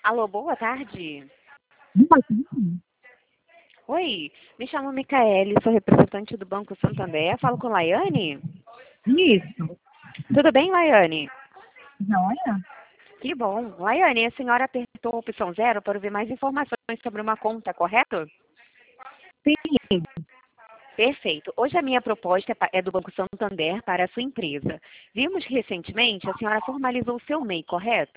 Alô, boa tarde. Boa tarde. Oi, me chamo Micaele, sou representante do Banco Santander. Falo com Laiane? Isso. Tudo bem, Laiane? Joia? Que bom. Laiane, a senhora apertou a opção 0 para ouvir mais informações sobre uma conta, correto? Sim. Perfeito. Hoje a minha proposta é do Banco Santander para a sua empresa. Vimos que recentemente a senhora formalizou o seu MEI, correto?